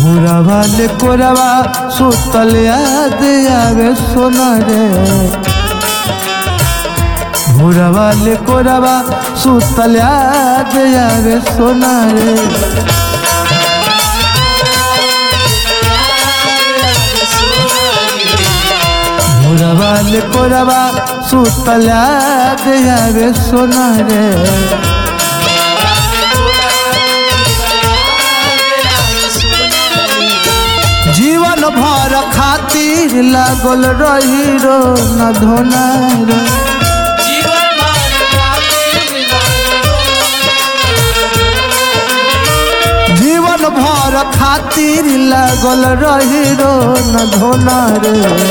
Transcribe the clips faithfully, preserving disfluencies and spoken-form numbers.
भूरा वाले कोरवा सुतल याद आवे सोना रे भूरा वाले कोरवा सुतल याद आवे सोना रे भूरा वाले कोरवा सुतल याद आवे सोना रे जीवन भर खातिर लागल रही रो न धोना रो जीवन भर खातिर लागल रही रो न धोना रे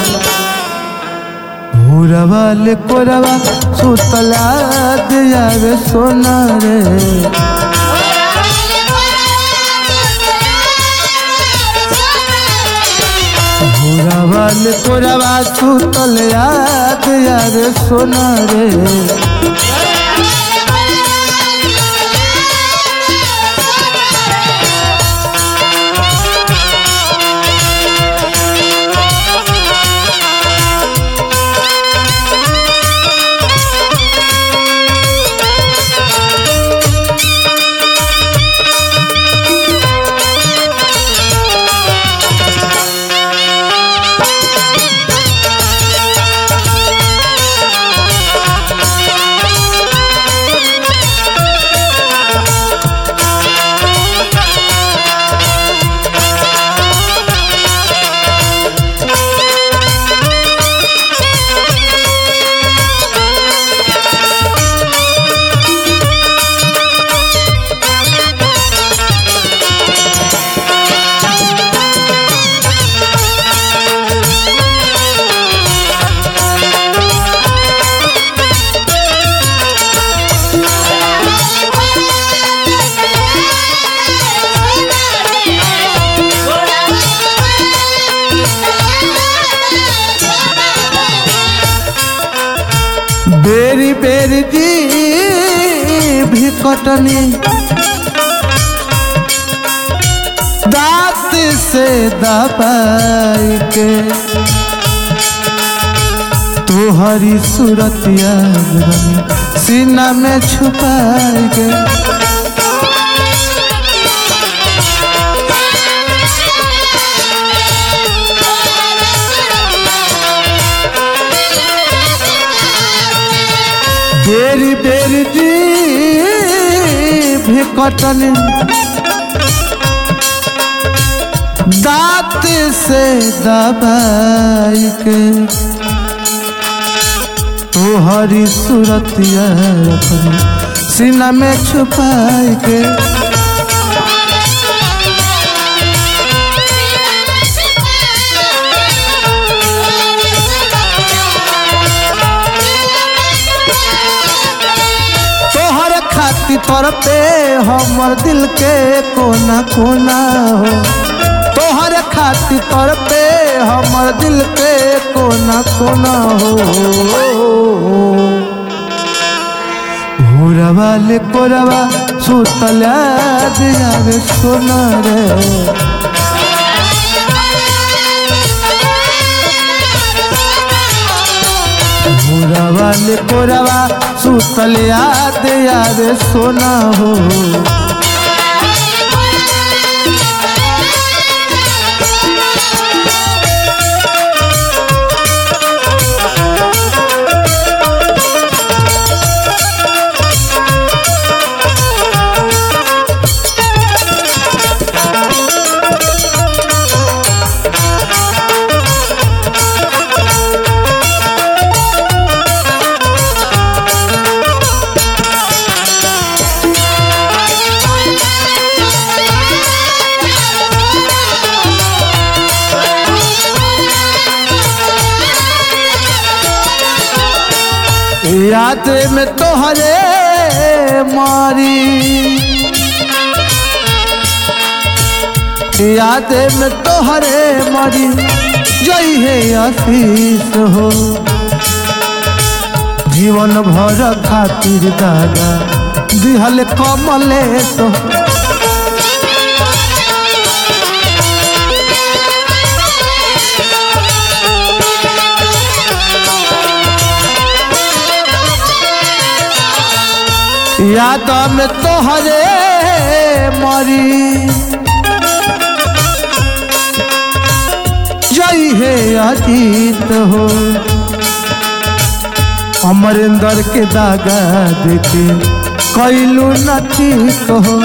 भूरा वाले कोरवा सुतल याद आवे सोना रे भूरा वाले कोरवा सुतल याद आवे सोना रे बेरी बेरी जी भी कटनी दांत से दबाई के तोहरी सूरतिया सीना में छुपाई के बेरी बेरी जी भी कटनी दांत से दबाई के तोहरी सूरतिया सीना में छुपाई के तोर पे हमर दिल के कोना कोना हो तोहर खातिर तोर पे हमर दिल के कोना कोना हो भूरा वाले कोरवा सुतल याद आवे सोना रे भूरा वाले कोरवा सुतल याद आवे सोना हो याद में तोहरे मारी याद में तोहरे मारी जई है आशीष हो जीवन भर खातिर दादा दिहल कमलेश याद में तोहरे मरी जई है अजीत हो अमरिंदर के दागा देखे कैलू न ठीक हो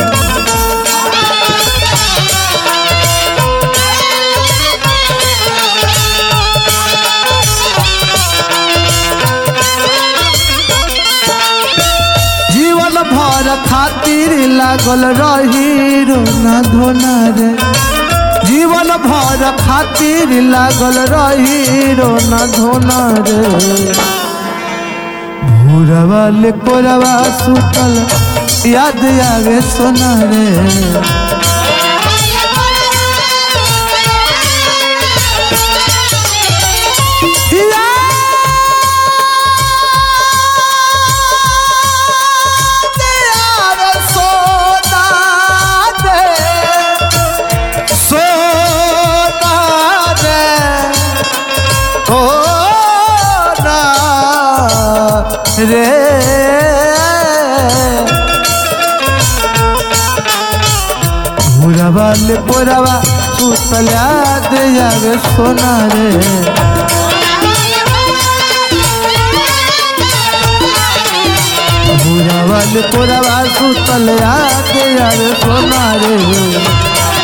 भर खातिर लागल रही रोना धोना रे जीवन भर खातिर लागल रही रोना धोना रे भोरवा ले कोरवा सुतल याद आवे सोना रे रे भोरवा ले कोरवा सुतल याद आवे सोना रे भोरवा ले कोरवा सुतल याद आवे सोना रे।